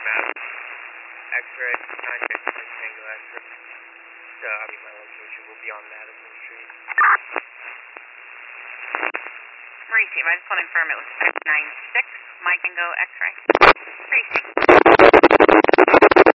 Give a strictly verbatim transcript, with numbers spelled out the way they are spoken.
map. X-ray, nine six Tango X-ray. So, I mean, my location will be on Madison Street. Receive, I just want to confirm it was nine six, Mike Tango X-ray. Receive.